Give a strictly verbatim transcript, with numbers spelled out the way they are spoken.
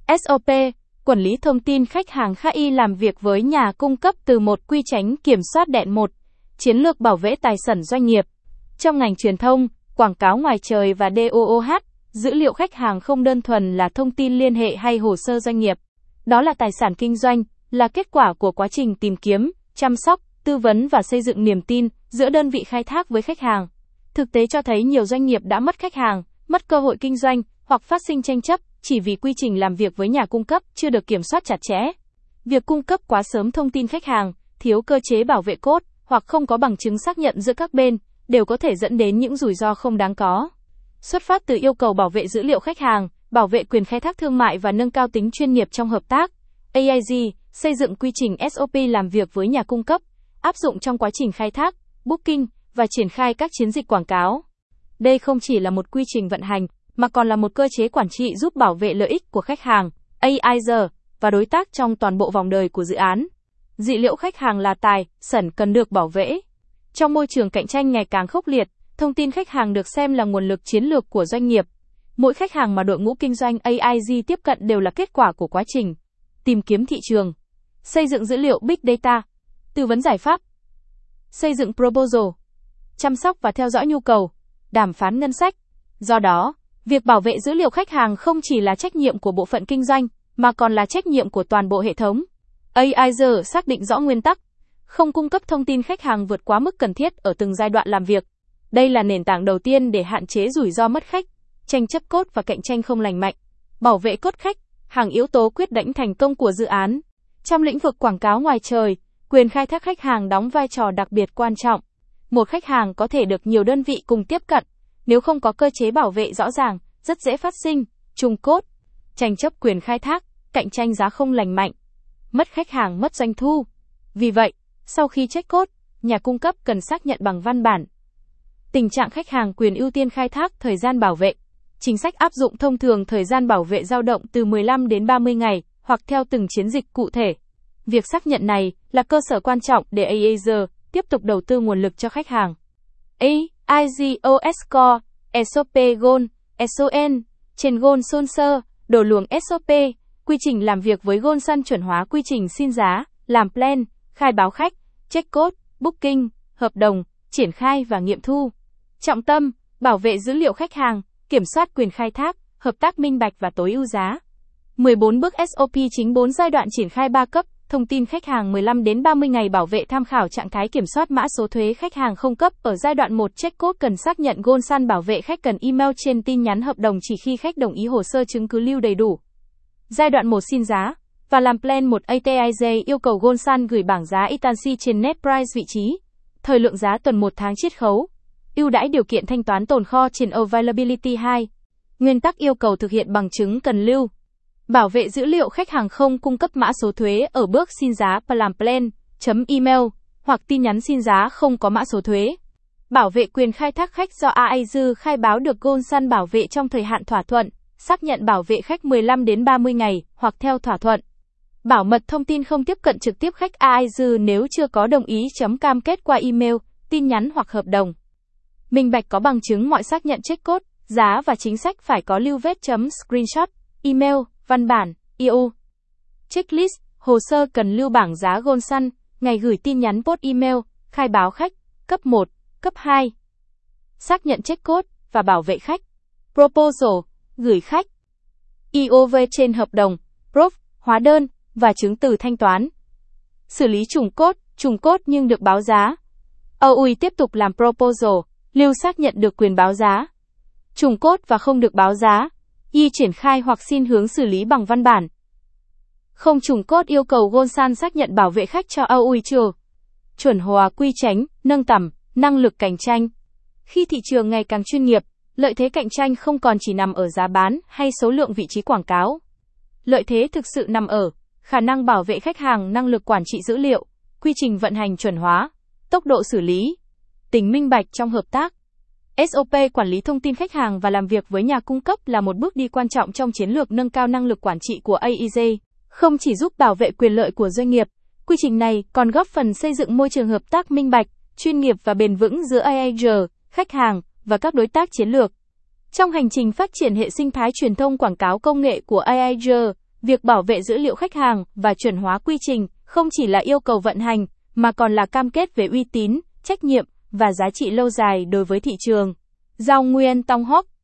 ét ô pê, quản lý thông tin khách hàng K I làm việc với nhà cung cấp từ một quy trình kiểm soát đệm một, chiến lược bảo vệ tài sản doanh nghiệp. Trong ngành truyền thông, quảng cáo ngoài trời và đê o ô hát, dữ liệu khách hàng không đơn thuần là thông tin liên hệ hay hồ sơ doanh nghiệp. Đó là tài sản kinh doanh, là kết quả của quá trình tìm kiếm, chăm sóc, tư vấn và xây dựng niềm tin giữa đơn vị khai thác với khách hàng. Thực tế cho thấy nhiều doanh nghiệp đã mất khách hàng, mất cơ hội kinh doanh hoặc phát sinh tranh chấp chỉ vì quy trình làm việc với nhà cung cấp chưa được kiểm soát chặt chẽ. Việc cung cấp quá sớm thông tin khách hàng, thiếu cơ chế bảo vệ code hoặc không có bằng chứng xác nhận giữa các bên đều có thể dẫn đến những rủi ro không đáng có. Xuất phát từ yêu cầu bảo vệ dữ liệu khách hàng, bảo vệ quyền khai thác thương mại và nâng cao tính chuyên nghiệp trong hợp tác, a i giê xây dựng quy trình ét ô pê làm việc với nhà cung cấp, áp dụng trong quá trình khai thác, booking và triển khai các chiến dịch quảng cáo. Đây không chỉ là một quy trình vận hành, mà còn là một cơ chế quản trị giúp bảo vệ lợi ích của khách hàng, a i giê và đối tác trong toàn bộ vòng đời của dự án. Dữ liệu khách hàng là tài sản cần được bảo vệ. Trong môi trường cạnh tranh ngày càng khốc liệt, thông tin khách hàng được xem là nguồn lực chiến lược của doanh nghiệp. Mỗi khách hàng mà đội ngũ kinh doanh a i giê tiếp cận đều là kết quả của quá trình tìm kiếm thị trường, xây dựng dữ liệu Big Data, tư vấn giải pháp, xây dựng proposal, chăm sóc và theo dõi nhu cầu, đàm phán ngân sách. Do đó, việc bảo vệ dữ liệu khách hàng không chỉ là trách nhiệm của bộ phận kinh doanh, mà còn là trách nhiệm của toàn bộ hệ thống. a i giê xác định rõ nguyên tắc, không cung cấp thông tin khách hàng vượt quá mức cần thiết ở từng giai đoạn làm việc. Đây là nền tảng đầu tiên để hạn chế rủi ro mất khách, tranh chấp code và cạnh tranh không lành mạnh. Bảo vệ code khách, hàng yếu tố quyết định thành công của dự án. Trong lĩnh vực quảng cáo ngoài trời, quyền khai thác khách hàng đóng vai trò đặc biệt quan trọng. Một khách hàng có thể được nhiều đơn vị cùng tiếp cận, nếu không có cơ chế bảo vệ rõ ràng, rất dễ phát sinh trùng code, tranh chấp quyền khai thác, cạnh tranh giá không lành mạnh, mất khách hàng mất doanh thu. Vì vậy, sau khi check code, nhà cung cấp cần xác nhận bằng văn bản tình trạng khách hàng quyền ưu tiên khai thác thời gian bảo vệ. Chính sách áp dụng thông thường thời gian bảo vệ dao động từ mười lăm đến ba mươi ngày, hoặc theo từng chiến dịch cụ thể. Việc xác nhận này là cơ sở quan trọng để a i giê tiếp tục đầu tư nguồn lực cho khách hàng. a i giê o ét Core, ét ô pê Gold, ét o en, trên Gold Sponsor, đồ luồng ét ô pê, quy trình làm việc với Gold Sun chuẩn hóa quy trình xin giá, làm plan, khai báo khách, check code, booking, hợp đồng, triển khai và nghiệm thu. Trọng tâm, bảo vệ dữ liệu khách hàng, kiểm soát quyền khai thác, hợp tác minh bạch và tối ưu giá. mười bốn bước ét ô pê chính bốn giai đoạn triển khai ba cấp, thông tin khách hàng mười lăm đến ba mươi ngày bảo vệ tham khảo trạng thái kiểm soát mã số thuế khách hàng không cấp. Ở giai đoạn một check code cần xác nhận Gold Sun bảo vệ khách cần email trên tin nhắn hợp đồng chỉ khi khách đồng ý hồ sơ chứng cứ lưu đầy đủ. Giai đoạn một xin giá và làm plan một a tê i giê yêu cầu Gold Sun gửi bảng giá Itansi trên net price vị trí, thời lượng giá tuần một tháng chiết khấu, ưu đãi điều kiện thanh toán tồn kho trên Availability hai. Nguyên tắc yêu cầu thực hiện bằng chứng cần lưu. Bảo vệ dữ liệu khách hàng không cung cấp mã số thuế ở bước xin giá và làm plan.email hoặc tin nhắn xin giá không có mã số thuế. Bảo vệ quyền khai thác khách do a i giê khai báo được Gold Sun bảo vệ trong thời hạn thỏa thuận, xác nhận bảo vệ khách mười lăm đến ba mươi ngày hoặc theo thỏa thuận. Bảo mật thông tin không tiếp cận trực tiếp khách a i giê nếu chưa có đồng ý chấm cam kết qua email, tin nhắn hoặc hợp đồng. Minh bạch có bằng chứng mọi xác nhận check code, giá và chính sách phải có lưu vết chấm screenshot, email, văn bản, i ô. Checklist, hồ sơ cần lưu bảng giá Gold Sun, ngày gửi tin nhắn post email, khai báo khách, cấp một, cấp hai. Xác nhận check code và bảo vệ khách. Proposal, gửi khách. i ô vê trên hợp đồng, proof, hóa đơn và chứng từ thanh toán. Xử lý trùng code, trùng code nhưng được báo giá. a u i tiếp tục làm proposal, lưu xác nhận được quyền báo giá. Trùng code và không được báo giá, y triển khai hoặc xin hướng xử lý bằng văn bản. Không trùng code yêu cầu Gold Sun xác nhận bảo vệ khách cho a u i chưa. Chuẩn hóa quy trình, nâng tầm, năng lực cạnh tranh. Khi thị trường ngày càng chuyên nghiệp, lợi thế cạnh tranh không còn chỉ nằm ở giá bán hay số lượng vị trí quảng cáo. Lợi thế thực sự nằm ở khả năng bảo vệ khách hàng, năng lực quản trị dữ liệu, quy trình vận hành chuẩn hóa, tốc độ xử lý, tính minh bạch trong hợp tác. ét ô pê quản lý thông tin khách hàng và làm việc với nhà cung cấp là một bước đi quan trọng trong chiến lược nâng cao năng lực quản trị của a i giê. Không chỉ giúp bảo vệ quyền lợi của doanh nghiệp, quy trình này còn góp phần xây dựng môi trường hợp tác minh bạch, chuyên nghiệp và bền vững giữa a i giê, khách hàng và các đối tác chiến lược. Trong hành trình phát triển hệ sinh thái truyền thông quảng cáo công nghệ của a i giê, Việc bảo vệ dữ liệu khách hàng và chuẩn hóa quy trình không chỉ là yêu cầu vận hành, mà còn là cam kết về uy tín, trách nhiệm và giá trị lâu dài đối với thị trường. Giao Nguyen Tong Hoc,